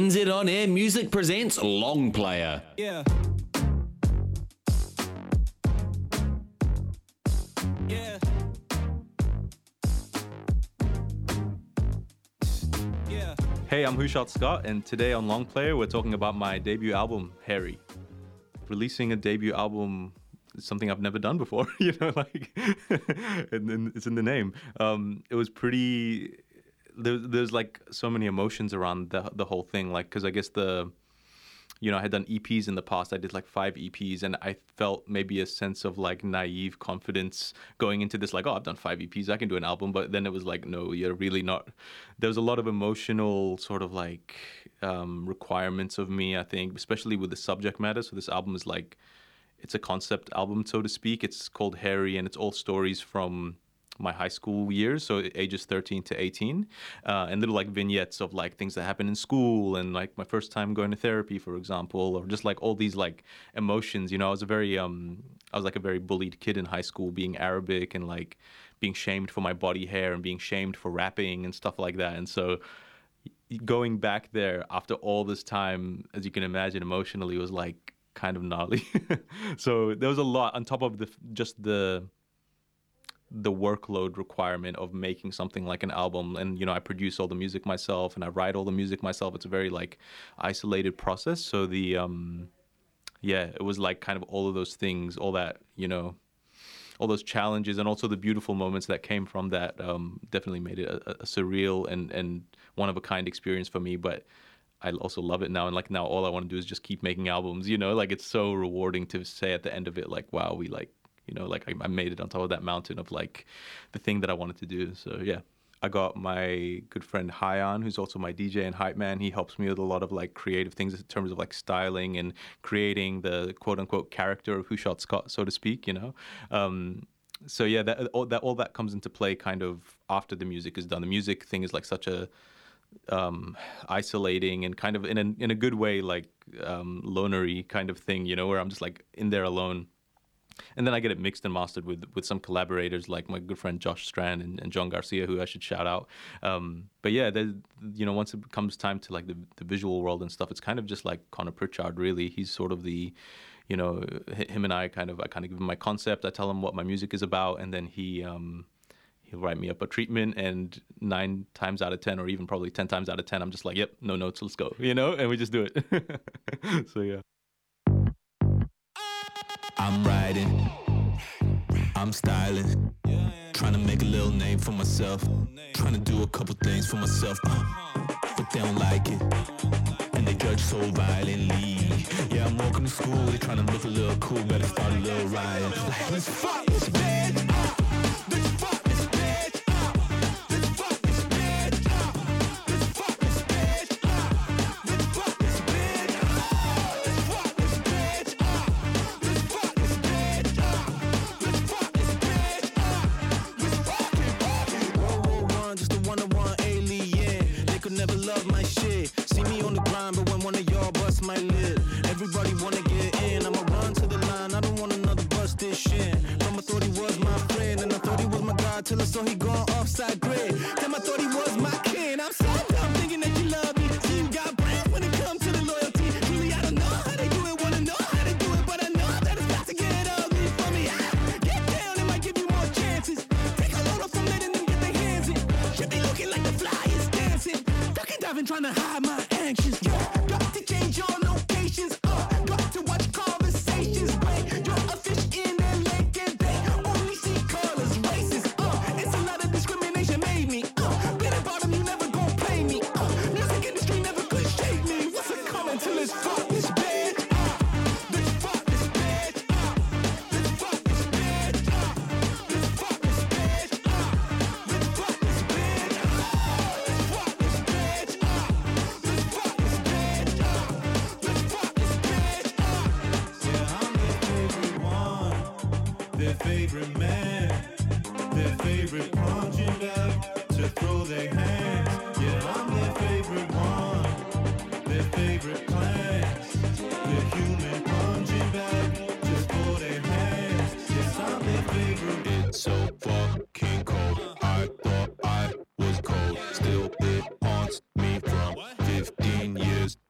NZ On Air Music presents Long Player. Yeah. Yeah. Yeah. Hey, I'm Hushot Scott, and today on Long Player, we're talking about my debut album, Harry. Releasing a debut album is something I've never done before, and it's in the name. It was pretty... There's like so many emotions around the whole thing, like, because I guess I had done EPs in the past. I did like 5 EPs, and I felt maybe a sense of like naive confidence going into this, like, oh, I've done 5 EPs, I can do an album. But then it was like, no, you're really not. There was a lot of emotional sort of like requirements of me, I think, especially with the subject matter. So this album is like, it's a concept album, so to speak. It's called Harry, and it's all stories from my high school years, so ages 13 to 18, and little like vignettes of like things that happened in school, and like my first time going to therapy, for example, or just like all these like emotions. I was a very bullied kid in high school, being Arabic and like being shamed for my body hair and being shamed for rapping and stuff like that. And so going back there after all this time, as you can imagine, emotionally was like kind of gnarly. So there was a lot on top of the workload requirement of making something like an album. And I produce all the music myself, and I write all the music myself. It's a very like isolated process. So it was like kind of all of those things, all that, all those challenges, and also the beautiful moments that came from that definitely made it a surreal and one of a kind experience for me. But I also love it now, and like now all I want to do is just keep making albums. Like it's so rewarding to say at the end of it, like, wow, we like, I made it on top of that mountain of like the thing that I wanted to do. So yeah, I got my good friend Hyan, who's also my DJ and hype man. He helps me with a lot of like creative things in terms of like styling and creating the quote unquote character of Hushot Scott, so to speak. So yeah, all that comes into play kind of after the music is done. The music thing is like such a isolating and kind of in a good way, like lonery kind of thing, where I'm just like in there alone. And then I get it mixed and mastered with some collaborators like my good friend Josh Strand and John Garcia, who I should shout out. But yeah, once it comes time to like the visual world and stuff, it's kind of just like Connor Pritchard, really. He's sort of the, him and I kind of give him my concept. I tell him what my music is about, and then he'll write me up a treatment, and 9 times out of 10, or even probably 10 times out of 10, I'm just like, yep, no notes, let's go, and we just do it. So yeah. I'm riding, I'm styling, trying to make a little name for myself, trying to do a couple things for myself, but they don't like it, and they judge so violently. Yeah, I'm walking to school, they trying to look a little cool, better start a little riot. Like, let's fuck this bitch, let's fuck this bitch, let's fuck this bitch, let's fuck this bitch, let's fuck this bitch, let's fuck this bitch, let's fuck this bitch, let's fuck this bitch, let's fuck it. Whoa, just a one-on-one alien. They could never love my shit. See me on the grind, but when one of y'all bust my lid, everybody wanna get in. I'ma run to the line. I don't want another busted shit. From I thought he was my friend, and I thought he was my god till I saw he gone offside grid. Then I thought he was my kin. I'm so dumb thinking that you love me. See you got brand when it comes to the loyalty. Really, I don't know how they do it, wanna know how they do it, but I know that it's about to get ugly for me. Get down, it might give you more chances. Take a load off from letting them get their hands in. Should be looking like the flyers dancing. Ducking, diving, trying to hide my anxious. Got to change your locations. Got to watch conversations. Wait, you're a fish in a lake and they only see colors, races. It's a lot of discrimination made me. Been a bottom, you never gon' play me. Music industry never could shake me. What's it coming till it's fuck this bitch? Let's fuck this bitch. Let's fuck this bitch. Let's fuck this bitch. Let's fuck this bitch. Let's fuck this bitch. Let's fuck this bitch. Let's fuck this bitch. Yeah, I'm their favorite one, their favorite man, their favorite punching bag to throw their hands. Yeah, I'm their favorite one, their favorite class, their human punching bag just for their hands. Yes, I'm their favorite. It's so fucking cold. I thought I was cold. Still, it haunts me from 15 years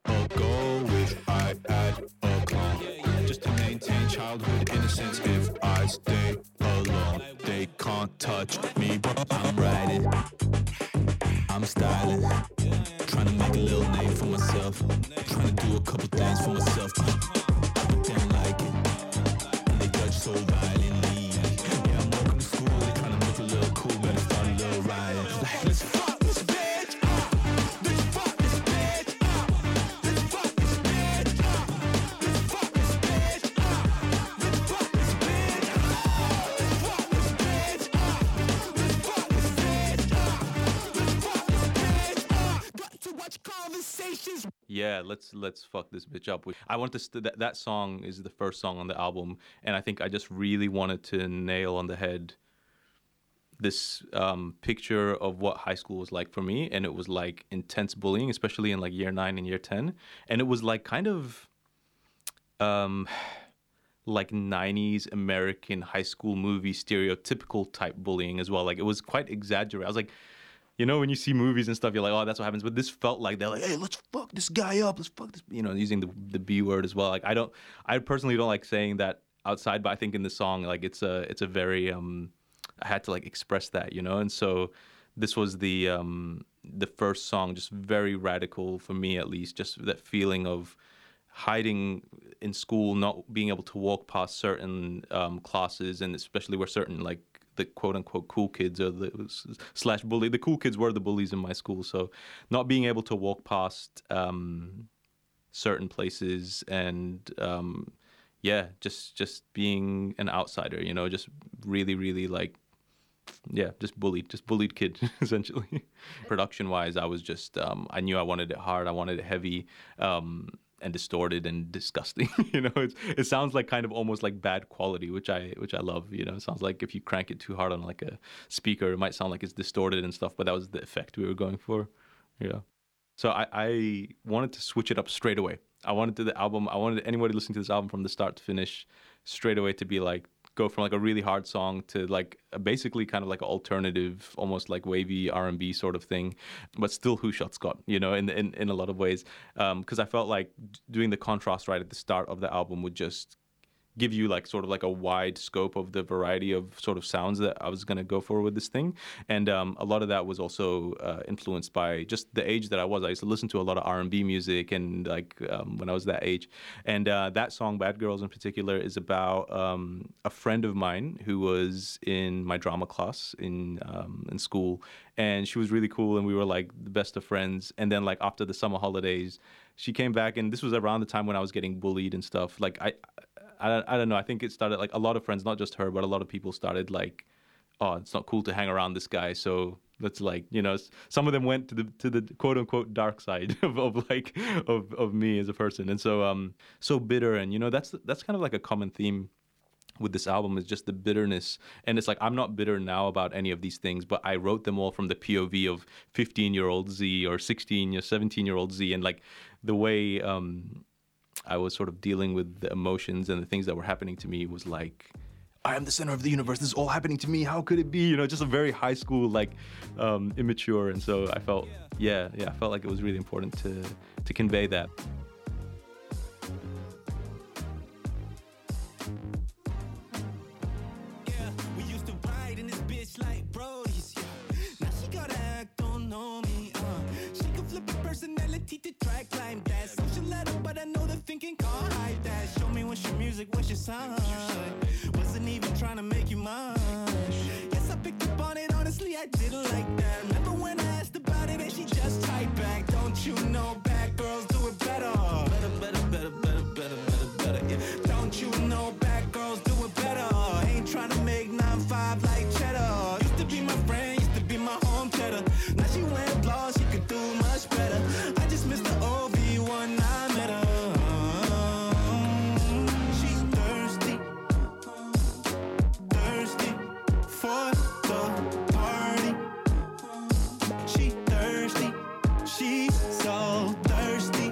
touch me, but I'm riding, I'm styling, trying to make a little name for myself, trying to do a couple things for myself, but they don't like it, and they judge so violently. Yeah, I'm walking to school, they trying to look a little cool, better start a little riot. Like, let's fuck this bitch, let's fuck this bitch, let's fuck this bitch, let's fuck this bitch, let's fuck this bitch, let's fuck this bitch, let's fuck this bitch, let's fuck this bitch. Got too much conversations. Yeah, let's fuck this bitch up. I want to that song is the first song on the album, and I think I just really wanted to nail on the head this picture of what high school was like for me, and it was like intense bullying, especially in like year 9 and year 10, and it was like kind of like 90s American high school movie stereotypical type bullying as well. Like it was quite exaggerated. I was like, you know, when you see movies and stuff, you're like, oh, that's what happens. But this felt like they're like, hey, let's fuck this guy up. Let's fuck this, you know, using the B word as well. Like I personally don't like saying that outside, but I think in the song, like it's a very, I had to like express that, you know? And so this was the first song, just very radical for me, at least, just that feeling of hiding in school, not being able to walk past certain classes, and especially where certain like the quote unquote cool kids or the slash bully. The cool kids were the bullies in my school. So not being able to walk past certain places and yeah, just being an outsider, you know, just really, really like, yeah, just bullied kid, essentially. Production-wise, I was just, I knew I wanted it hard, I wanted it heavy, and distorted and disgusting. You know, it sounds like kind of almost like bad quality, which I love. You know, it sounds like if you crank it too hard on like a speaker, it might sound like it's distorted and stuff. But that was the effect we were going for. Yeah. So I wanted to switch it up straight away. I wanted anybody listening to this album from the start to finish straight away to be like, go from like a really hard song to like basically kind of like an alternative, almost like wavy R&B sort of thing, but still Who Shot Scott, you know, in a lot of ways, because I felt like doing the contrast right at the start of the album would just give you like sort of like a wide scope of the variety of sort of sounds that I was going to go for with this thing. And a lot of that was also influenced by just the age that I was. I used to listen to a lot of R&B music and like when I was that age. And that song, Bad Girls in particular, is about a friend of mine who was in my drama class in school. And she was really cool and we were like the best of friends. And then like after the summer holidays, she came back, and this was around the time when I was getting bullied and stuff. Like I don't know. I think it started like a lot of friends, not just her, but a lot of people started like, oh, it's not cool to hang around this guy. So let's like, you know, some of them went to the quote unquote dark side of me as a person. And so so bitter. And, you know, that's kind of like a common theme with this album, is just the bitterness. And it's like, I'm not bitter now about any of these things, but I wrote them all from the POV of 15-year-old Z or 16 or 17-year-old Z. And like the way I was sort of dealing with the emotions and the things that were happening to me was like, I am the center of the universe. This is all happening to me. How could it be? You know, just a very high school, like immature. And so I felt, I felt like it was really important to convey that. Yeah, we used to ride in this bitch like Brody's. Yeah. Now she gotta act, don't know me. She can flip her personality to track climb that. Social letter, but I know the thinking can't hide that. Show me what's your music, what's your sign. Wasn't even trying to make you mine. Yes, I picked up on it, honestly, I didn't like that. Remember when I asked about it and she just typed back, don't you know bad girls do it better? Better, yeah. Don't you know bad girls do it better? Ain't trying to make 9-5 like cheddar. Used to be my friend, used to be my home cheddar. Now she went lost, she could do much better. I just missed the OV when I met her. She's thirsty for the party. She thirsty, she's so thirsty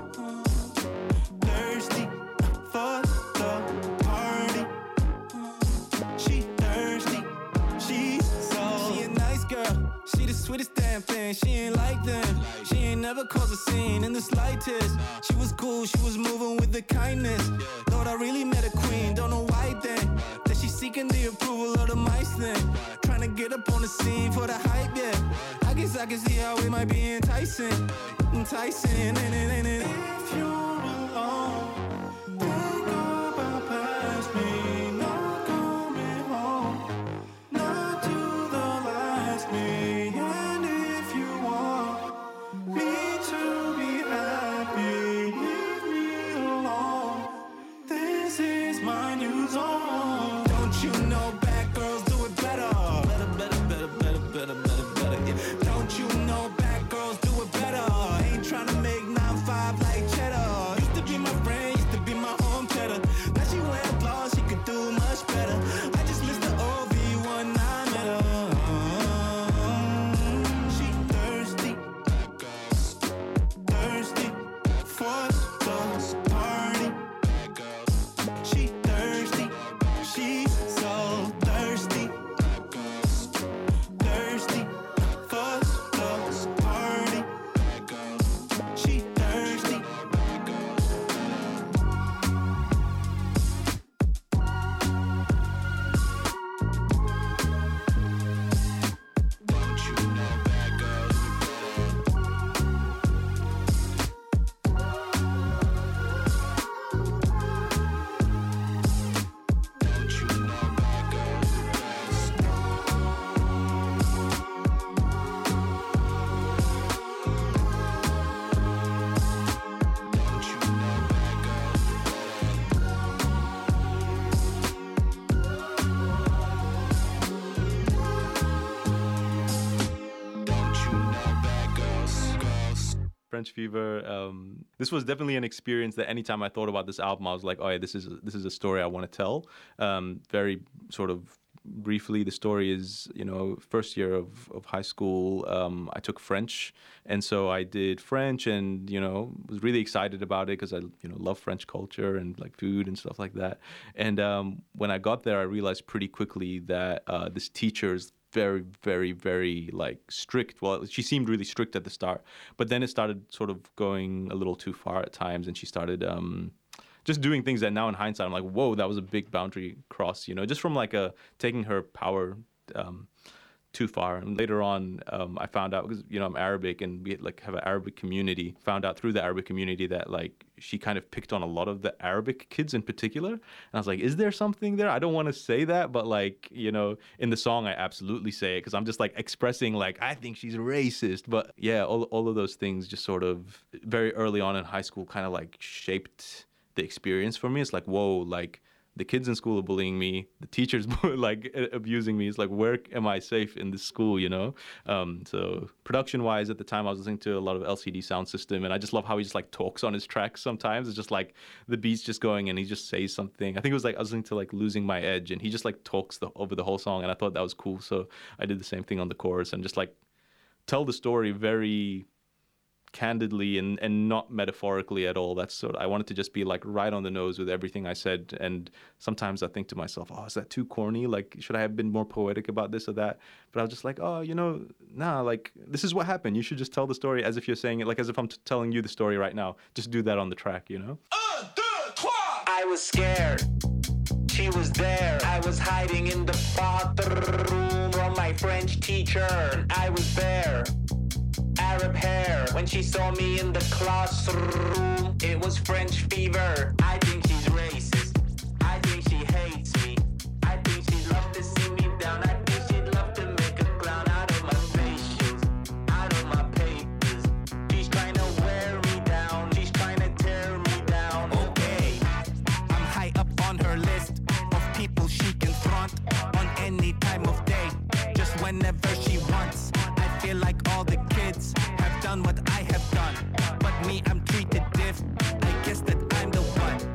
for the party. She thirsty, she's so. She a nice girl, she the sweetest damn thing. She ain't like them, she ain't never caused a scene in the slightest. She was cool, she was moving with the kindness. Thought I really met a queen, don't know why then. That she seeking the approval of the mice then. Trying to get up on the scene for the hype, yeah. I guess I can see how it might be enticing. Enticing, ain't it? If you're alone, think about past me. Not coming home, not to the last me. And if you want me to be happy, leave me alone. This is my new zone. Don't you know bad girls do it better? Better, yeah. Don't you know bad girls do it better? Ain't trying to make 9-5 like cheddar. Used to be my friend, used to be my home cheddar. Now she wearing claws, she could do much better. I just missed the OV one I met her. She thirsty for the party. She thirsty, she's so thirsty for the party. She thirsty. Don't you know bad girls do Don't you know bad girls Don't you know bad Don't you know bad girls? French Fever. This was definitely an experience that anytime I thought about this album, I was like, oh yeah, this is a story I want to tell. Very sort of briefly, the story is, first year of high school, I took French, and so I did French, and was really excited about it because I love French culture and like food and stuff like that. And when I got there, I realized pretty quickly that this teacher's very, very, very like strict. Well, she seemed really strict at the start, but then it started sort of going a little too far at times, and she started just doing things that now in hindsight I'm like, whoa, that was a big boundary cross, just from like taking her power too far. And later on, I found out, because I'm Arabic and we like have an Arabic community, found out through the Arabic community that like she kind of picked on a lot of the Arabic kids in particular. And I was like, is there something there? I don't want to say that, but like, in the song I absolutely say it because I'm just like expressing like, I think she's racist. But yeah, all of those things just sort of very early on in high school kind of like shaped the experience for me. It's like, whoa, like the kids in school are bullying me, the teachers like abusing me. It's like, where am I safe in this school, So production wise, at the time I was listening to a lot of LCD Sound System, and I just love how he just like talks on his tracks sometimes. It's just like the beat's just going and he just says something. I think it was like I was listening to like Losing My Edge, and he just like talks over the whole song, and I thought that was cool. So I did the same thing on the chorus and just like tell the story very candidly and not metaphorically at all. That's sort of, I wanted to just be like right on the nose with everything I said. And sometimes I think to myself, oh, is that too corny? Like, should I have been more poetic about this or that? But I was just like, oh, nah, like this is what happened. You should just tell the story as if you're saying it, like as if I'm telling you the story right now. Just do that on the track, I was scared. She was there. I was hiding in the bathroom from my French teacher. I was there. Arab hair. When she saw me in the classroom, it was French fever. I think she's racist. I think she hates me. I think she'd love to see me down. I think she'd love to make a clown out of my facials, out of my papers. She's trying to wear me down. She's trying to tear me down. Okay, I'm high up on her list of people she can front on any time of day, just whenever she wants. I feel like all the kids have done what I have done, but me, I'm treated diff. I guess that I'm the one.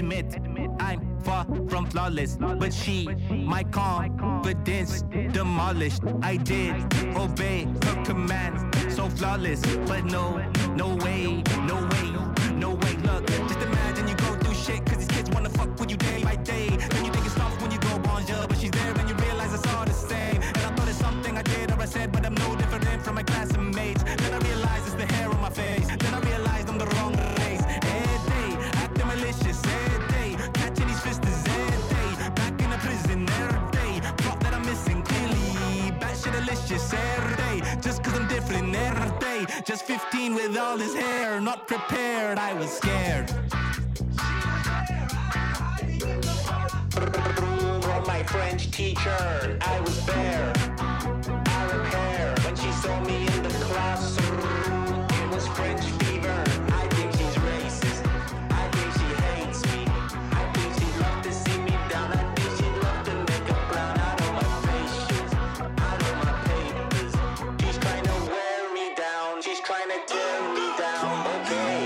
admit I'm far from flawless, but she, my confidence demolished. I did obey her commands, so flawless, but no way. Look, just imagine you go through shit, cause these kids wanna fuck with you day by day. Then you think it's soft when you go bonjour, but she's there and you realize it's all the same. And I thought it's something I did or I said, but I'm no different from my classmates. Then I realized it's the hair on my face. Then I realized I'm the wrong race. Every day, acting malicious, every day, catching these fisters every day. Back in the prison every day, plot that I'm missing clearly. Batshit delicious every day, just cause I'm different every day. Just 15 with all his hair, not prepared, I was scared. From my French teacher, I was there. Arab hair, when she saw me in the classroom, it was French fever. I think she's racist. I think she hates me. I think she'd love to see me down. I think she'd love to make a plan out of my patience, out of my papers. She's trying to wear me down. She's trying to tear me down. Okay.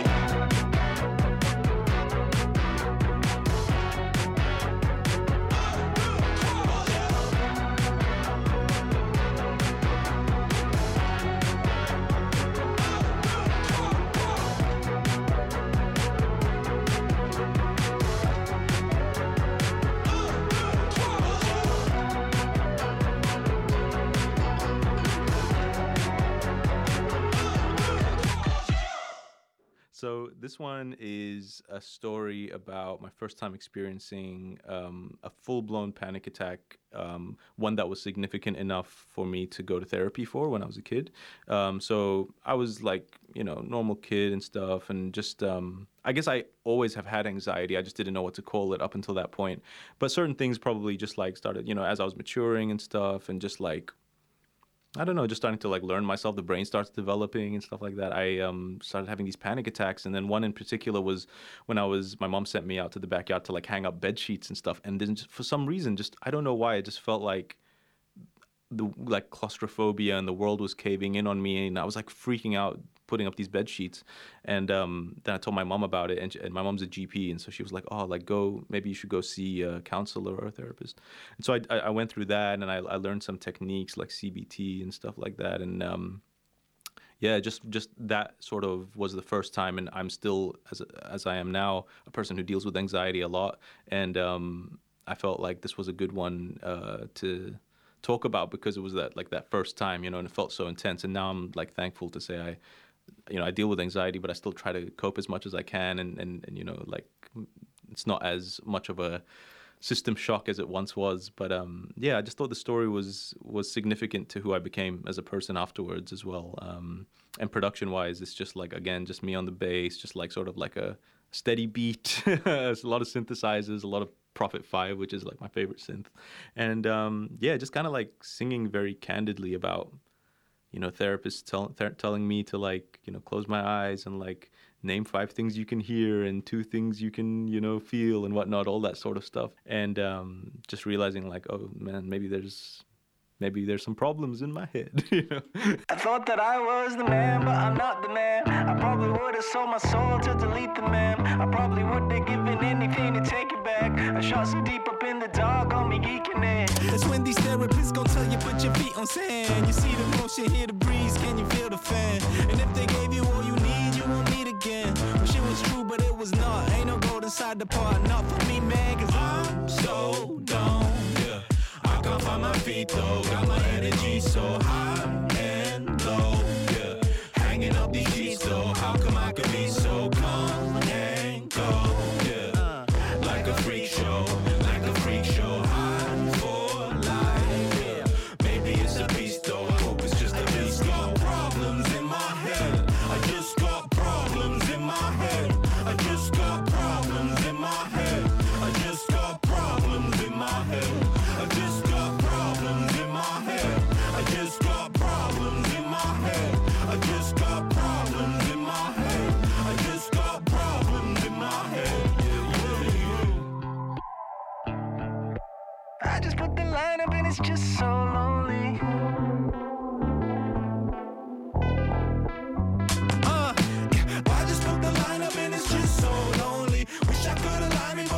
So this one is a story about my first time experiencing a full-blown panic attack, one that was significant enough for me to go to therapy for when I was a kid. So I was like, normal kid and stuff, and just I guess I always have had anxiety. I just didn't know what to call it up until that point. But certain things probably just like started, as I was maturing and stuff, and just like, I don't know, just starting to like learn myself, the brain starts developing and stuff like that. I started having these panic attacks, and then one in particular was when my mom sent me out to the backyard to like hang up bed sheets and stuff, and then just, for some reason, just I don't know why, it just felt like the like claustrophobia and the world was caving in on me, and I was like freaking out putting up these bed sheets. And then I told my mom about it, and my mom's a GP, and so she was like, oh, like maybe you should go see a counselor or a therapist. And so I went through that, and I learned some techniques like CBT and stuff like that. And yeah, just that sort of was the first time, and I'm still, as I am now, a person who deals with anxiety a lot. And I felt like this was a good one to talk about, because it was that first time, and it felt so intense. And now I'm like thankful to say I deal with anxiety, but I still try to cope as much as I can, and like it's not as much of a system shock as it once was. But yeah, I just thought the story was significant to who I became as a person afterwards as well. And production wise, it's just like, again, just me on the bass, just like sort of like a steady beat. It's a lot of synthesizers, a lot of Prophet 5, which is like my favorite synth. And yeah, just kind of like singing very candidly about, therapists telling me to like, close my eyes and like name 5 things you can hear and 2 things you can, feel and whatnot, all that sort of stuff. And just realizing like, oh man, maybe there's some problems in my head. I thought that I was the man, but I'm not the man. I probably would have sold my soul to delete the man. I probably would have given anything to take it back. I shot so deep up in the dark, on me geeking it. That's when these therapists gon' tell you put your feet on sand. You see the motion, hear the breeze, can you feel the fan? And if they gave you all you need, you won't need again. Wish it was true, but it was not. Ain't no gold inside the pot, not for me, man, cause I'm so gone. Yeah, I can't find my feet though. Got my energy so high and low. Yeah, hanging up these sheets though. How come I could be so calm and go? Yeah, like a freak show, high for life. Yeah, maybe it's a beast though. I hope it's just a beast. Got problems in my head. I just got problems in my head. I just got problems in my head. I just got problems in my head. I just got problems in my head. I just got problems in my head. I just got problems in my head. I just got problems in my head. I just put the line up and it's just so lonely. I just put the line up and it's just so lonely. Wish I could align me.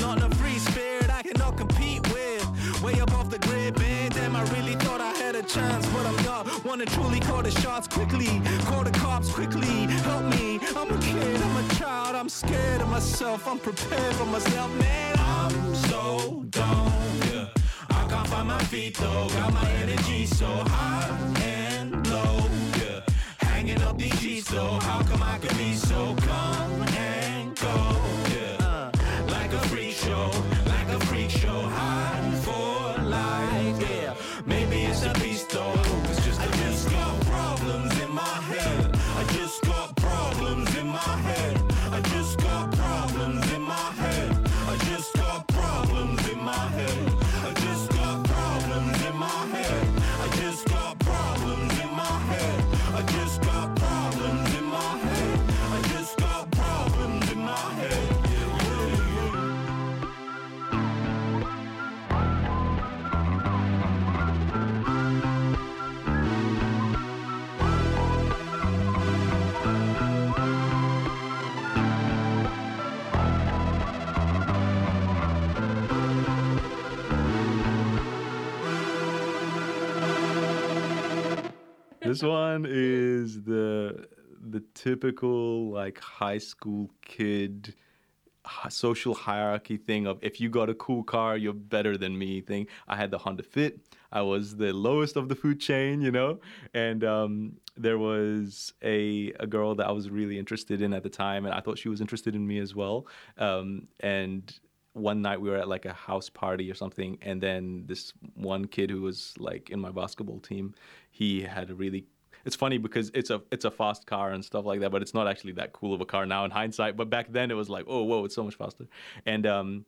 not a free spirit I cannot compete with. Way above the grid, man. Damn, I really thought I had a chance, but I'm not. Wanna truly call the shots quickly, call the cops quickly. Help me, I'm a kid, I'm a child. I'm scared of myself, I'm prepared for myself, man. I'm so dumb, yeah. I can't find my feet though. Got my energy so high and low, yeah. Hanging up these sheets though. How come I can be so come and go, yeah. Like a freak show, like a freak show. High for life, yeah. Maybe it's a beast though. It's just I just got problems in my head. I just got problems in my head. I just got problems in my head. I just got problems in my head. I just got problems in my head. I just got problems in my head. I just got problems in my head. I just got problems in my head. This one is the typical like high school kid social hierarchy thing of if you got a cool car, you're better than me thing. I had the Honda Fit. I was the lowest of the food chain, you know? And there was a girl that I was really interested in at the time, and I thought she was interested in me as well. And one night we were at like a house party or something, and then this one kid who was like in my basketball team, he had a really, it's funny because it's a fast car and stuff like that, but it's not actually that cool of a car now in hindsight. But back then it was like, oh, whoa, it's so much faster. And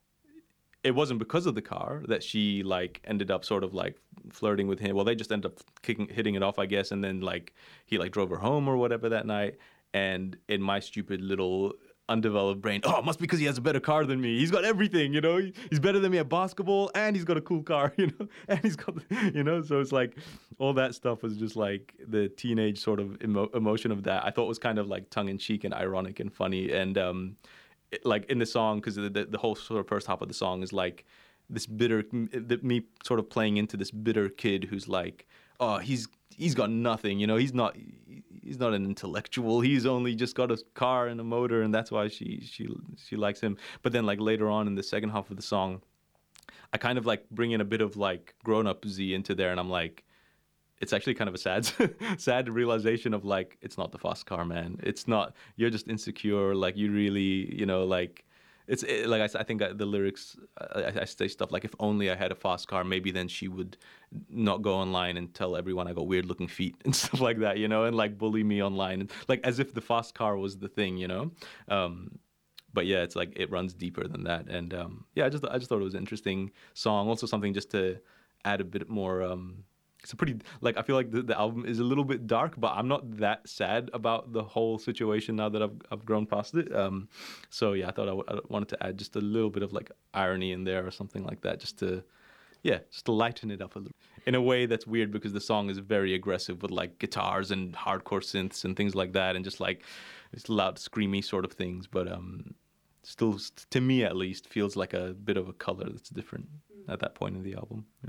it wasn't because of the car that she like ended up sort of like flirting with him. Well, they just ended up hitting it off, I guess. And then like he like drove her home or whatever that night. And in my stupid little undeveloped brain, oh, it must be because he has a better car than me. He's got everything, you know. He's better than me at basketball, and he's got a cool car, you know. And he's got, you know. So it's like all that stuff was just like the teenage sort of emotion of that. I thought was kind of like tongue in cheek and ironic and funny. And like in the song, because the whole sort of first half of the song is like this bitter, me sort of playing into this bitter kid who's like, oh, he's got nothing, you know. He's not an intellectual. He's only just got a car and a motor, and that's why she likes him. But then like later on in the second half of the song, I kind of like bring in a bit of like grown-up Z into there, and I'm like, it's actually kind of a sad realization of like, it's not the fast car, man. It's not, you're just insecure. Like you really, you know, like like I think the lyrics, I say stuff like, if only I had a fast car, maybe then she would not go online and tell everyone I got weird looking feet and stuff like that, you know, and like bully me online, and like as if the fast car was the thing, you know. But yeah, it's like it runs deeper than that, and yeah, I just thought it was an interesting song. Also something just to add a bit more. It's a pretty, like, I feel like the album is a little bit dark, but I'm not that sad about the whole situation now that I've grown past it. So yeah, I thought I wanted to add just a little bit of like irony in there or something like that, just to lighten it up a little. In a way that's weird because the song is very aggressive with like guitars and hardcore synths and things like that, and just like it's loud, screamy sort of things. But still, to me at least, feels like a bit of a color that's different at that point in the album. Yeah.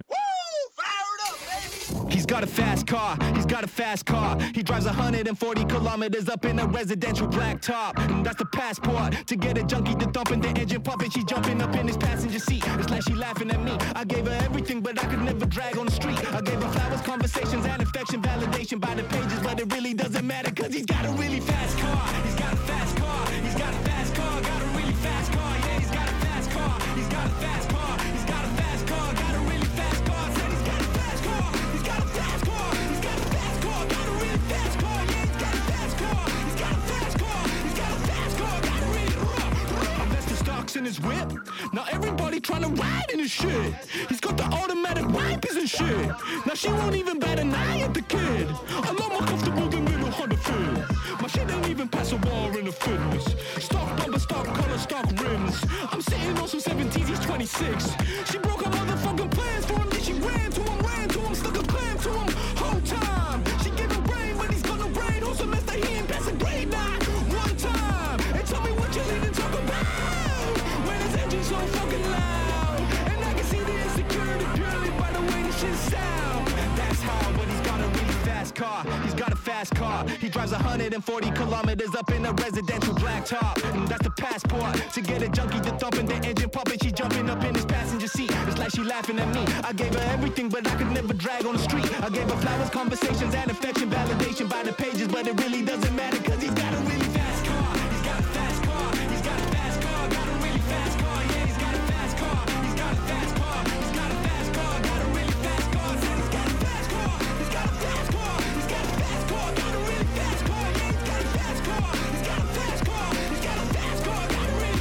He's got a fast car, he's got a fast car. He drives 140 kilometers up in a residential black top. And that's the passport to get a junkie to thumping the engine pumping. She's jumping up in his passenger seat. It's like she laughing at me. I gave her everything, but I could never drag on the street. I gave her flowers, conversations, and affection, validation by the pages. But it really doesn't matter, cause he's got a really fast car. He's got a fast car, he's got a fast car, got a really fast car. Yeah, he's got a fast car, he's got a fast car, he's got a fast car, got a really fast car. Said he's got a fast car, he's got a fast car, he's got a fast car, got a really fast car. Yeah, he's got a fast car, he's got a fast car, he's got a fast car, got a really Invest the stocks in his whip. Now everybody trying to ride in his shit. He's got the automatic wipers and shit. Now she won't even bat an eye at the kid. A lot more comfortable than little Honda Fit. My shit ain't even pass a wall in the fitness. Stock bumper, stock color, stock rims. I'm sitting on some 17s, he's 26. She broke her motherfucking plans for him, then she ran to him, stuck a clam to him. Whole time, she gave him brain, but he's got no brain. Whole semester he ain't pass a grade, not one time. And tell me what you need to talk about when his engine's so fucking loud. And I can see the insecurity purely by the way this shit sound. That's how, but he's got a really fast car. He's got a fast car. He drives 140 kilometers up in a residential black top. And that's the passport to get a junkie to thumping the engine pumping. She's jumping up in his passenger seat. It's like she laughing at me. I gave her everything, but I could never drag on the street. I gave her flowers, conversations, and affection, validation by the pages, but it really doesn't matter because he's got a really fast car. He's got a fast car. He's got a fast car. Got a really fast car. Yeah, he's got a fast car. He's got a fast car. He's got a fast car. Got a really fast car. Said he's got a fast car. He's got a fast car. He's got a fast car. Got a really fast car. Yeah, he's got a fast car. He's got a fast car. He's got a fast car. Got a really.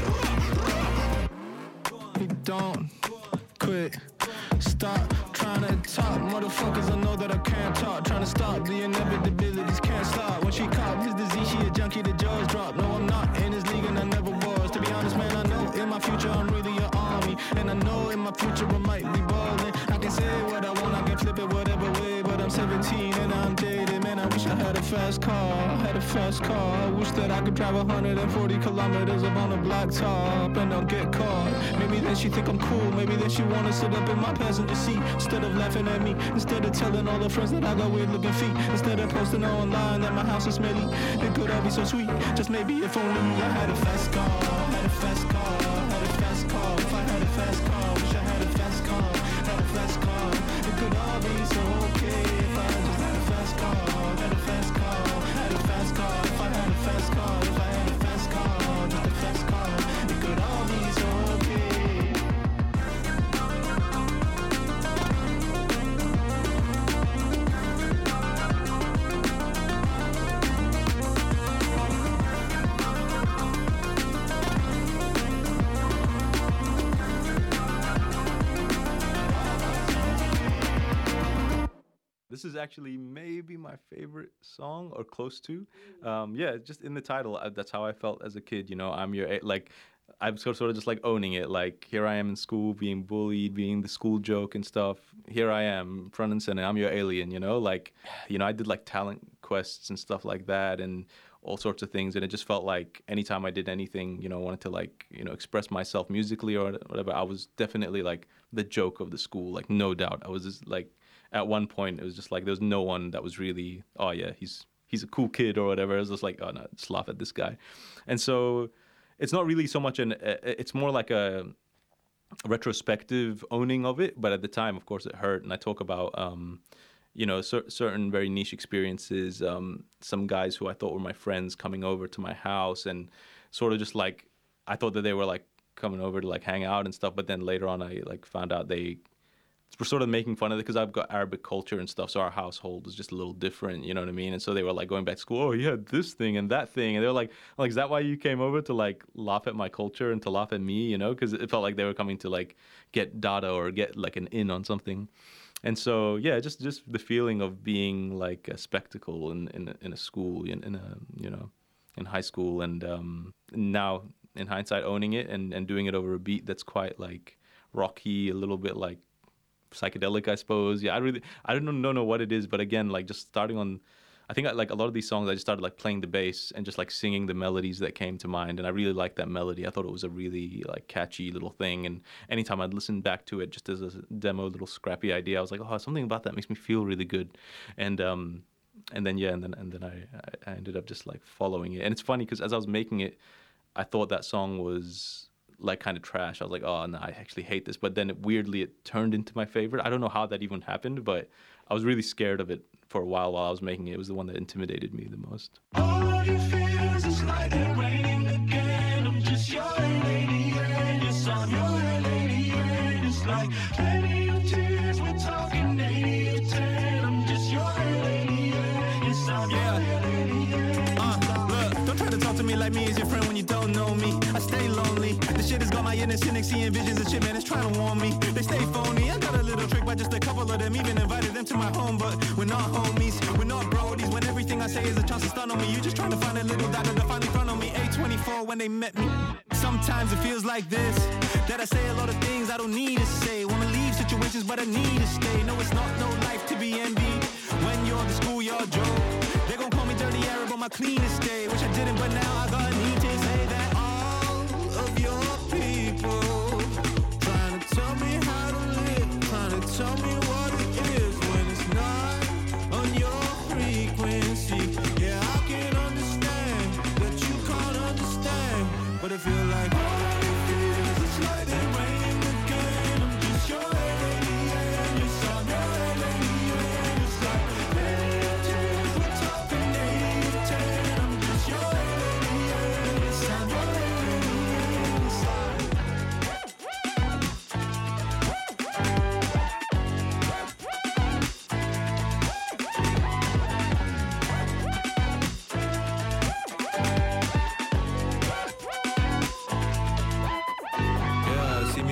He don't quit. Stop trying to talk, motherfuckers. I know that I can't talk. Trying to stop the inevitabilities, can't stop. When she caught his disease, she a junkie, the jaws drop. No, I'm not in his league and I never was. To be honest, man, I know in my future I'm really an army. And I know in my future I might be balling. I can say what I want, I can flip it whatever way. But I'm 17 and I'm jaded, man. I wish I had a fast car, had a fast car. I wish that I could drive 140 kilometers up on a black top and don't get caught. Maybe then she think I'm cool, maybe then she wanna sit up in my passenger seat instead of laughing at me, instead of telling all the friends that I got weird looking feet, instead of posting online that my house is smelly. It could all be so sweet, just maybe if only I had a fast car, had a fast car, had a fast car. If I had a fast car, wish I had a fast car, had a fast car. It could all be so okay if I just had a fast car, had a fast car, had a fast car. If I had a fast car, if I had a fast car, just a fast car. It could all be so okay. This is actually maybe my favorite song or close to. Yeah, just in the title, that's how I felt as a kid. You know, I'm sort of just like owning it. Like, here I am in school being bullied, being the school joke and stuff. Here I am, front and center. I'm your alien, you know? Like, you know, I did like talent quests and stuff like that and all sorts of things. And it just felt like anytime I did anything, you know, wanted to like, you know, express myself musically or whatever, I was definitely like the joke of the school. Like, no doubt. I was just like, at one point, it was just like there was no one that was really, oh yeah, he's a cool kid or whatever. It was just like, oh no, just laugh at this guy. And so it's not really so much it's more like a retrospective owning of it. But at the time, of course, it hurt. And I talk about, you know, certain very niche experiences, some guys who I thought were my friends coming over to my house and sort of just like, I thought that they were like coming over to like hang out and stuff. But then later on, I like found out they were sort of making fun of it because I've got Arabic culture and stuff, so our household is just a little different, you know what I mean? And so they were like going back to school, oh, you had this thing and that thing. And they were like, is that why you came over to like laugh at my culture and to laugh at me, you know? Because it felt like they were coming to like get data or get like an in on something. And so, yeah, just the feeling of being like a spectacle in a school, in high school. And now, in hindsight, owning it and doing it over a beat that's quite like rocky, a little bit like psychedelic, I suppose. Yeah, I don't know what it is, but again, like just starting on, I think like a lot of these songs, I just started like playing the bass and just like singing the melodies that came to mind, and I really liked that melody. I thought it was a really like catchy little thing, and anytime I'd listen back to it just as a demo, little scrappy idea, I was like, oh, something about that makes me feel really good, and then I ended up just like following it. And it's funny because as I was making it, I thought that song was like kind of trash. I was like, oh no, I actually hate this. But then it turned into my favorite. I don't know how that even happened, but I was really scared of it for a while I was making it. It was the one that intimidated me the most. All your fears is like they're raining again. I'm just your lady, and yes, I'm your lady, and it's like plenty of tears. We're talking 80 or 10. I'm just your lady, and yes, I'm your lady, Look, don't try to talk to me like me as your friend when you don't know me. I stay lonely. This shit has got my inner cynic seeing visions of shit, man, it's trying to warn me. They stay phony. I got a little trick by just a couple of them. Even invited them to my home, but we're not homies. We're not brodies. When everything I say is a chance to stun on me, you just trying to find a little data to finally front on me. 824 when they met me. Sometimes it feels like this, that I say a lot of things I don't need to say. Wanna leave situations, but I need to stay. No, it's not no life to be envied. When you're the schoolyard joke, they gon' call me dirty Arab on my cleanest day. Wish I didn't, but now I got a need to say that all of your people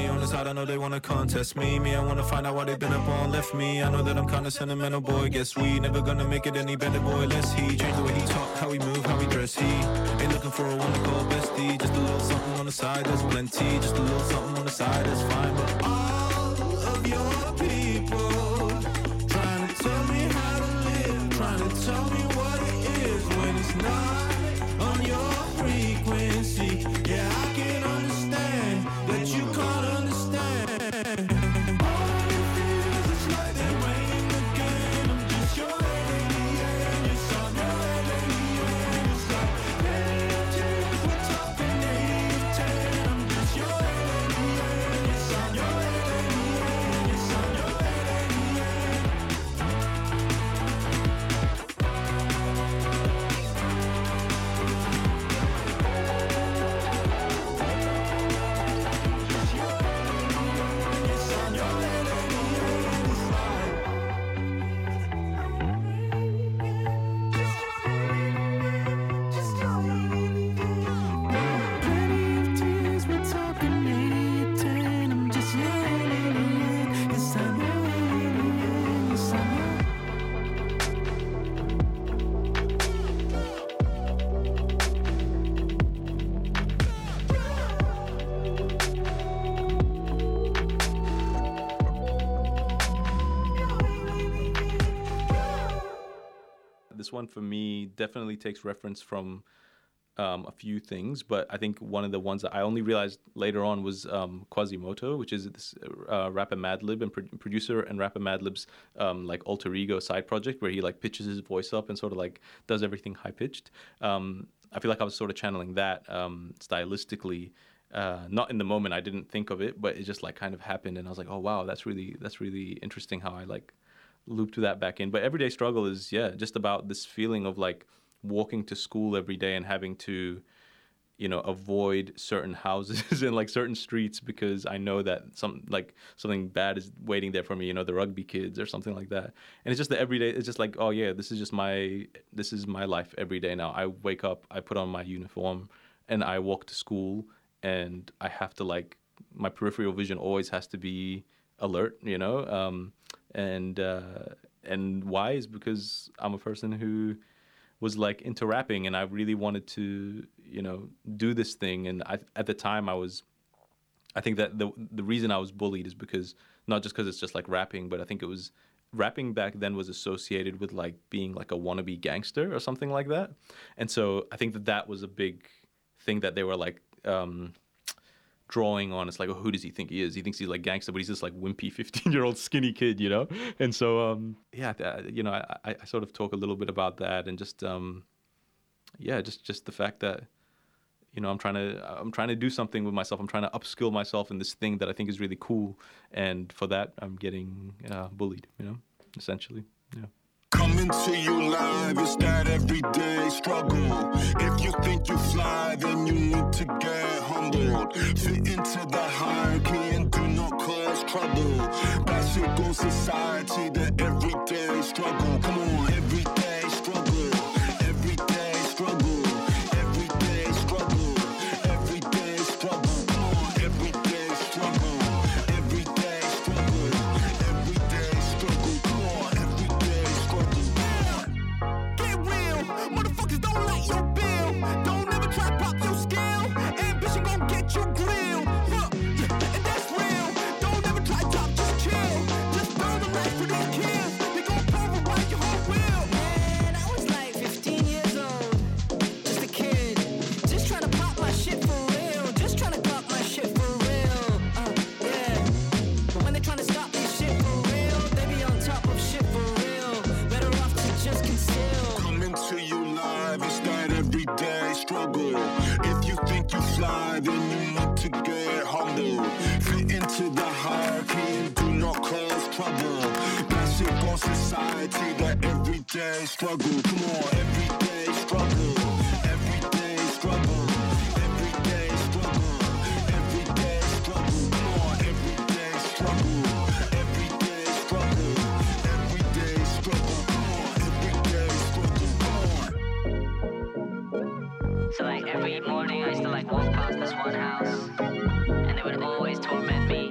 me. On the side, I know they wanna contest me. Me, I wanna find out why they been up on left me. I know that I'm kinda sentimental, boy. Guess we never gonna make it any better, boy. Let's he change the way he talk, how he move, how he dress. He ain't looking for a one to call bestie. Just a little something on the side, that's plenty. Just a little something on the side, that's fine. But all of your people trying to tell me how to live, trying to tell me what it is when it's not on your frequency. Yeah, I can understand that you can't understand. All it feels is like they rain again. I'm just your alien. Yes, I'm your alien. It's like legends, we're talking 8 to 10. I'm just your alien. Yes, I'm your alien. Yes, I'm your alien. This one for me definitely takes reference from a few things, but I think one of the ones that I only realized later on was Quasimoto, which is this rapper Madlib and producer and rapper Madlib's like alter ego side project where he like pitches his voice up and sort of like does everything high pitched. I feel like I was sort of channeling that stylistically. Not in the moment, I didn't think of it, but it just like kind of happened, and I was like, oh wow, that's really interesting how I like looped that back in. But Everyday Struggle is just about this feeling of like walking to school every day and having to, you know, avoid certain houses and like certain streets because I know that something bad is waiting there for me, you know, the rugby kids or something like that. And it's just the everyday. It's just like, oh yeah, this is my life every day now. I wake up, I put on my uniform, and I walk to school, and I have to like my peripheral vision always has to be alert, you know. And why is because I'm a person who was like into rapping, and I really wanted to, you know, do this thing. And at the time I think that the reason I was bullied is because not just because it's just like rapping, but I think it was rapping back then was associated with like being like a wannabe gangster or something like that. And so I think that was a big thing that they were like drawing on. It's like, oh, who does he think he is? He thinks he's like gangster, but he's this like wimpy 15-year-old skinny kid, you know? And so, you know, I sort of talk a little bit about that, and just, just the fact that, you know, I'm trying to do something with myself. I'm trying to upskill myself in this thing that I think is really cool. And for that, I'm getting bullied, you know, essentially. Yeah. Coming to you live, it's that everyday struggle. If you think you fly, then you need to get humbled. Fit into the hierarchy and do not cause trouble. That's your goal society, the everyday struggle. Come on, everyday struggle. Everyday struggle. Everyday struggle. Everyday struggle. Come on, everyday struggle. Everyday struggle. Everyday struggle. Come on, everyday struggle. Get real, motherfuckers don't like your bill. Don't ever try to pop your skill. Ambition gon' get you grilled. And that's real. Don't ever try to top, just chill. Just burn the life for these kids. We gon' pulverize your whole will. Man, I was like 15 years old, just a kid, just trying to pop my shit for real. Just trying to pop my shit for real. Yeah. But when they trying to stop this shit for real, they be on top of shit for real. Better off to just conceal. Coming to you live, it's that everyday struggle. If you think you fly, then you need to get humble. Fit into the hierarchy and do not cause trouble. That's it for society, the everyday struggle. Come on, everyday struggle. Everyday struggle. Everyday struggle. Everyday struggle. Come on, everyday struggle. Everyday struggle. Everyday struggle. Come on, everyday struggle. Come on. So like every morning I used to like walk past this one house, and they would always torment me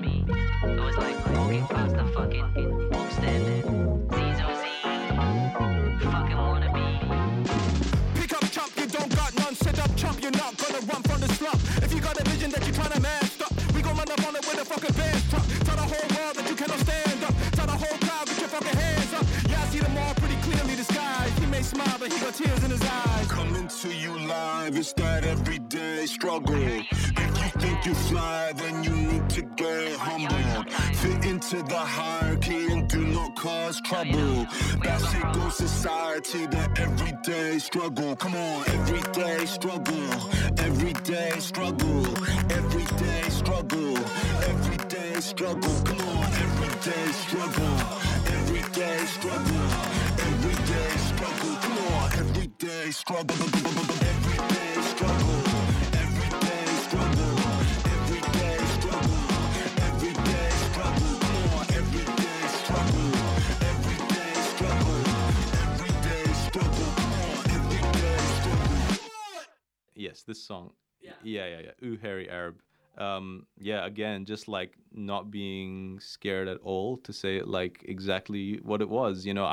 it's that everyday struggle. If you think you fly, then you need to get humble. Fit into the hierarchy and do not cause trouble. That's it goes society, that everyday struggle. Come on, everyday struggle. Everyday struggle. Everyday struggle. Everyday struggle. Come on, everyday struggle. Everyday struggle. Everyday struggle. Come on, everyday struggle. Everyday struggle. Everyday struggle. Everyday struggle. Everyday struggle. Come on, everyday struggle. Everyday struggle. Everyday struggle. Come on, everyday struggle. Yes, this song. Yeah. Ooh, Harry Arab. Yeah, again, just like not being scared at all to say it like exactly what it was. You know,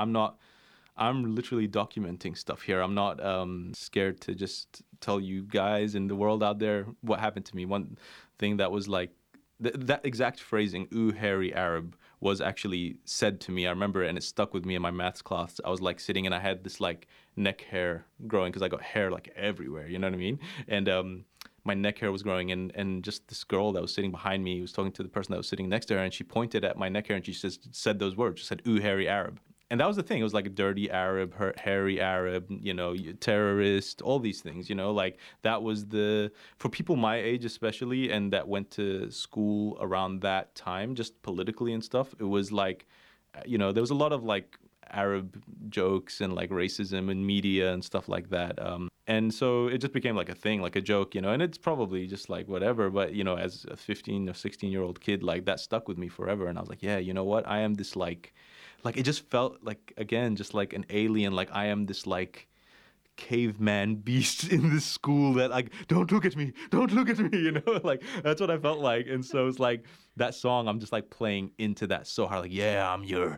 I'm literally documenting stuff here. I'm not scared to just tell you guys and the world out there what happened to me. One thing that was like, that exact phrasing, ooh, Harry Arab, was actually said to me. I remember, and it stuck with me in my maths class. I was like sitting and I had this like neck hair growing because I got hair like everywhere, you know what I mean? And my neck hair was growing, and just this girl that was sitting behind me was talking to the person that was sitting next to her, and she pointed at my neck hair and she just said those words. She said, ooh, Harry Arab. And that was the thing. It was like a dirty Arab, hairy Arab, you know, terrorist, all these things, you know, like that was for people my age especially, and that went to school around that time, just politically and stuff, it was like, you know, there was a lot of like Arab jokes and like racism in media and stuff like that. And so it just became like a thing, like a joke, you know, and it's probably just like whatever. But, you know, as a 15 or 16-year-old kid, like that stuck with me forever. And I was like, yeah, you know what? I am this like it just felt like, again, just like an alien. Like I am this like caveman beast in this school that like, don't look at me, you know, like that's what I felt like. And so it's like that song, I'm just like playing into that so hard, like, yeah, I'm your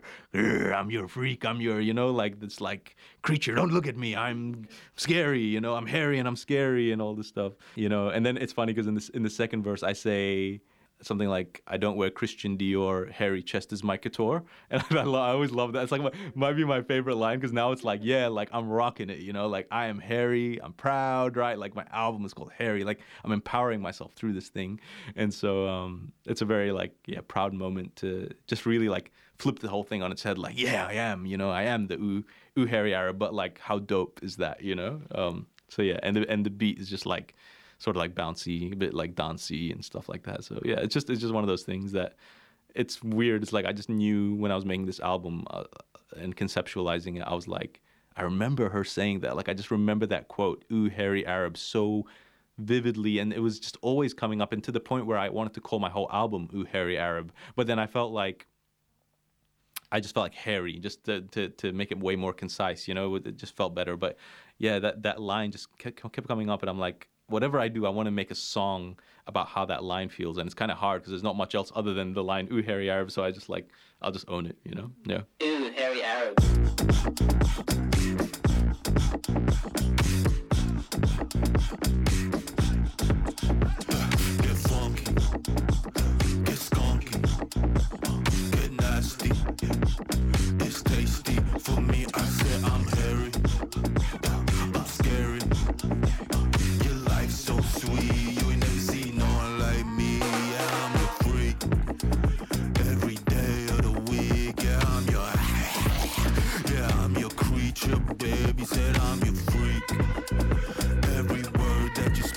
freak, I'm your, you know, like this like creature, don't look at me, I'm scary, you know, I'm hairy and I'm scary and all this stuff, you know. And then it's funny because in the second verse I say something like, I don't wear Christian Dior, hairy chest is my couture. And I always love that. It's like might be my favorite line, because now it's like, yeah, like I'm rocking it, you know, like I am hairy, I'm proud, right? Like my album is called Hairy, like I'm empowering myself through this thing. And so it's a very like, yeah, proud moment to just really like flip the whole thing on its head. Like, yeah, I am, you know, I am the ooh Harry Arab, but like how dope is that, you know? So yeah, and the beat is just like, sort of like bouncy, a bit like dancey and stuff like that. So yeah, it's just one of those things that it's weird. It's like I just knew when I was making this album and conceptualizing it, I was like, I remember her saying that. Like I just remember that quote, ooh, Harry Arab, so vividly, and it was just always coming up, and to the point where I wanted to call my whole album ooh, Harry Arab. But then I just felt like hairy, just to make it way more concise, you know, it just felt better. But yeah, that line just kept coming up, and I'm like, whatever I do, I want to make a song about how that line feels. And it's kind of hard because there's not much else other than the line, ooh, Harry Arab. So I just like, I'll just own it, you know? Yeah. Ooh, Harry Arab. Get funky, get skunky, get nasty. It's tasty for me. I said I'm hairy, I'm scary. So sweet, you ain't never seen no one like me. Yeah, I'm your freak. Every day of the week, I'm your creature, baby. Said I'm your freak. Every word that you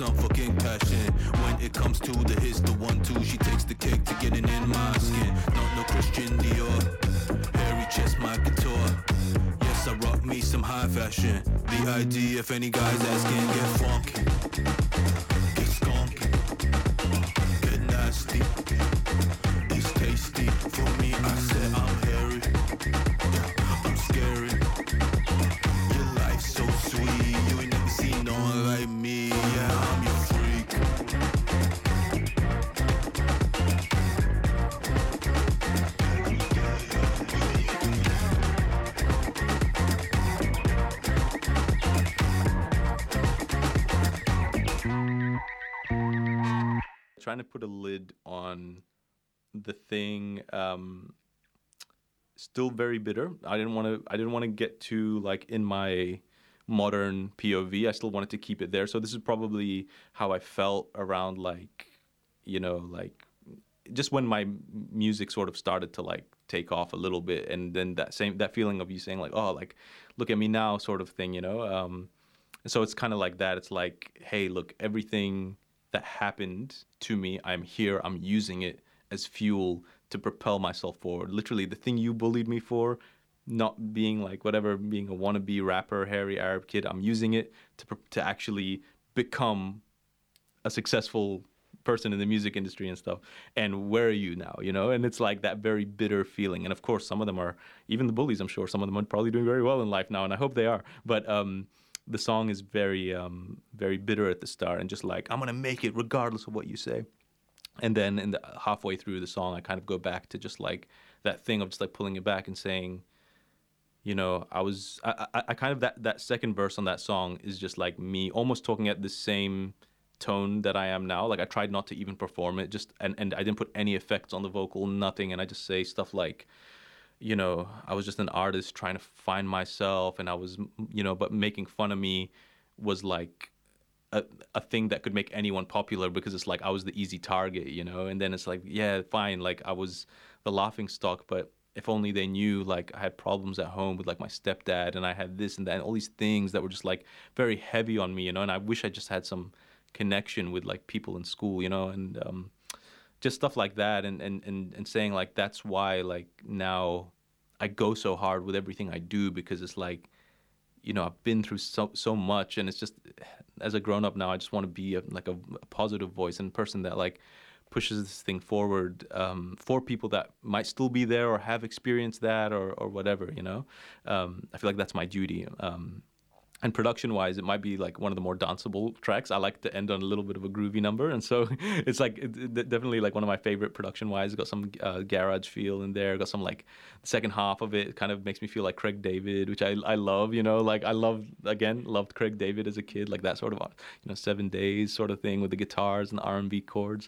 some fucking passion. When it comes to the hits, the 1-2, she takes the cake to getting in my skin. Not no Christian Dior, hairy chest, my guitar. Yes, I rock me some high fashion. The idea, if any guys asking, get funky, get skunky, get nasty. It's tasty for me. I said I'm hairy, I'm scary. Your life's so sweet, you ain't never seen no one like me. Yeah, I'm your freak. Trying to put a lid on the thing. Still very bitter. I didn't want to get too like in my modern POV. I still wanted to keep it there. So this is probably how I felt around like, you know, like just when my music sort of started to like take off a little bit, and then that feeling of you saying like, oh, like look at me now sort of thing, you know. So it's kind of like that. It's like, hey, look, everything that happened to me, I'm here, I'm using it as fuel to propel myself forward. Literally, the thing you bullied me for, not being like whatever, being a wannabe rapper, hairy Arab kid, I'm using it to actually become a successful person in the music industry and stuff. And where are you now, you know? And it's like that very bitter feeling. And of course, some of them are, even the bullies, I'm sure, some of them are probably doing very well in life now, and I hope they are. But the song is very, very bitter at the start, and just like, I'm gonna make it regardless of what you say. And then in the halfway through the song, I kind of go back to just like that thing of just like pulling it back and saying, you know, I kind of that second verse on that song is just like me almost talking at the same tone that I am now. Like I tried not to even perform it, just and I didn't put any effects on the vocal, nothing, and I just say stuff like, you know, I was just an artist trying to find myself, and I was, you know, but making fun of me was like a thing that could make anyone popular, because it's like I was the easy target, you know. And then it's like, yeah, fine, like I was the laughing stock, but if only they knew, like I had problems at home with like my stepdad, and I had this and that, and all these things that were just like very heavy on me, you know. And I wish I just had some connection with like people in school, you know, and just stuff like that, and saying like that's why like now I go so hard with everything I do, because it's like, you know, I've been through so much, and it's just, as a grown up now, I just want to be a positive voice and person that like pushes this thing forward for people that might still be there or have experienced that or whatever, you know. I feel like that's my duty. And production-wise, it might be like one of the more danceable tracks. I like to end on a little bit of a groovy number, and so it's like definitely like one of my favorite production-wise. It's got some garage feel in there. Got some like the second half of it kind of makes me feel like Craig David, which I love. You know, like I loved Craig David as a kid, like that sort of 7 Days sort of thing with the guitars and the R&B chords.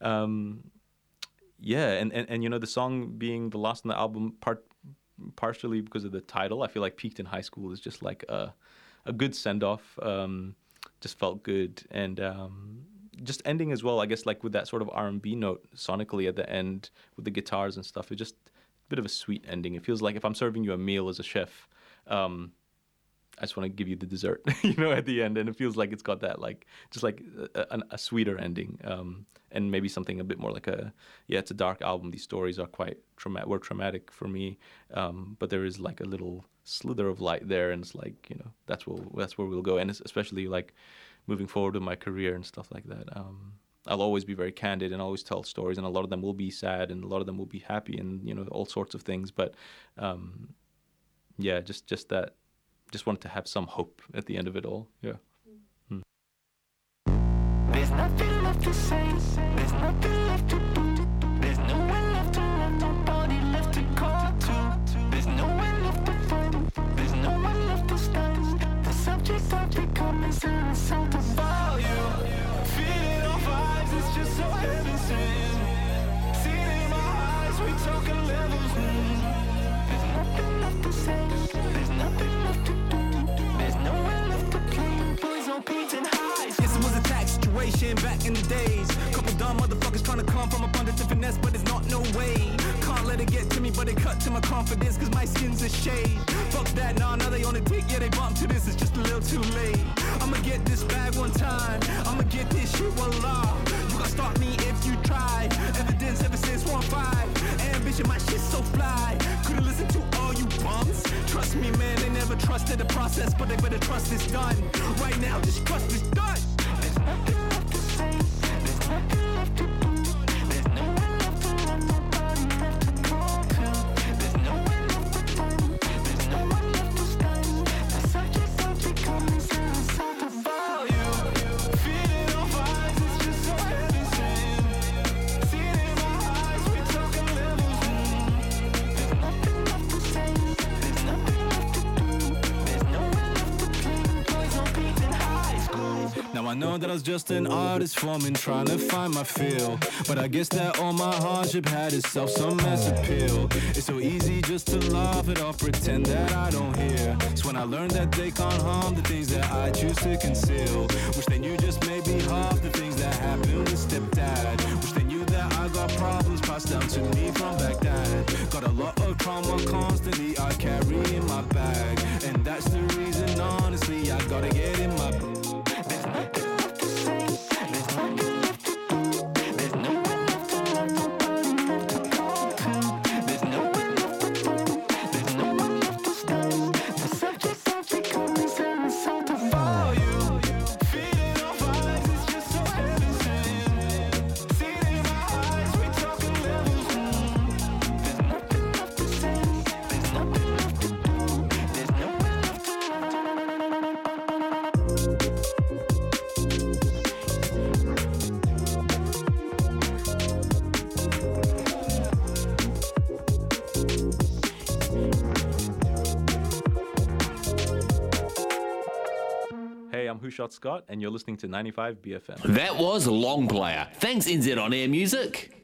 Yeah, and you know, the song being the last on the album, partially because of the title, I feel like Peaked in High School is just like a good send-off. Just felt good. And just ending as well, I guess, like with that sort of R&B note sonically at the end with the guitars and stuff, it's just a bit of a sweet ending. It feels like if I'm serving you a meal as a chef, I just want to give you the dessert, you know, at the end. And it feels like it's got that, like, just like a sweeter ending. And maybe something a bit more like it's a dark album. These stories are quite traumatic for me. But there is like a little slither of light there, and it's like, you know, that's where we'll go. And it's especially like moving forward with my career and stuff like that. I'll always be very candid and always tell stories, and a lot of them will be sad and a lot of them will be happy, and, you know, all sorts of things. But yeah, just that. Just wanted to have some hope at the end of it all. Yeah. There's nothing left to say. There's nothing left to do. There's no one left to love. Nobody left to call to. There's no one left to find. There's no one left to stand. The subject I've become is an insult about you. Feeling our vibes, it's just so heavy. Seeing in my eyes, we talking levels. There's nothing left to say. There's nothing left to do. There's no one left to play. Boys on Peaked in High. Yes, it was a tax situation back in the days. Couple dumb motherfuckers trying to come from abundance to finesse, but it's not no way. Can't let it get to me, but it cut back to my confidence, cause my skin's a shade. Fuck that, nah, now they on a dick, yeah, they bump to this, it's just a little too late. I'ma get this bag one time, I'ma get this shit, wallah. You gon' stop me if you try. Evidence ever since 1-5. Ambition, my shit's so fly. Could've listened to all you bums. Trust me, man, they never trusted the process, but they better trust it's done. Right now, just trust it's done. There's nothing left to say, there's nothing left to do. There's nowhere left to run, nobody left to talk to. There's nowhere left to find, there's no one left to stand. The subjects are becoming suicide to value. Feeling on vibes, it's just so heavy sin. See it in my eyes, we talking levels. There's nothing left to say, there's nothing left to do. There's nowhere left to play, boys on beat in high school. Now I know that I was just an artist forming, trying to find my feel. But I guess that all my hardship had itself some mass appeal. It's so easy just to laugh it off, pretend that I don't hear. It's when I learned that they can't harm the things that I choose to conceal. Wish they knew just maybe half the things that happened with stepdad. Wish they knew that I got problems passed down to me from Baghdad. Got a lot of trauma constantly I carry in my bag. And that's the reason, honestly, I gotta get in my bag. There's nothing left to say, there's nothing left to do. There's nowhere left to run, nobody left to talk to. There's nowhere left to find, there's no one left to stand. The subjects are becoming suicide to value. Feeding off eyes, it's just so heavy sin. See it in my eyes, we talking levels. There's nothing left to say, there's nothing left to do. There's nowhere left to run. Hey, I'm Hushot Scott, and you're listening to 95 BFM. That was Long Player. Thanks, NZ On Air Music.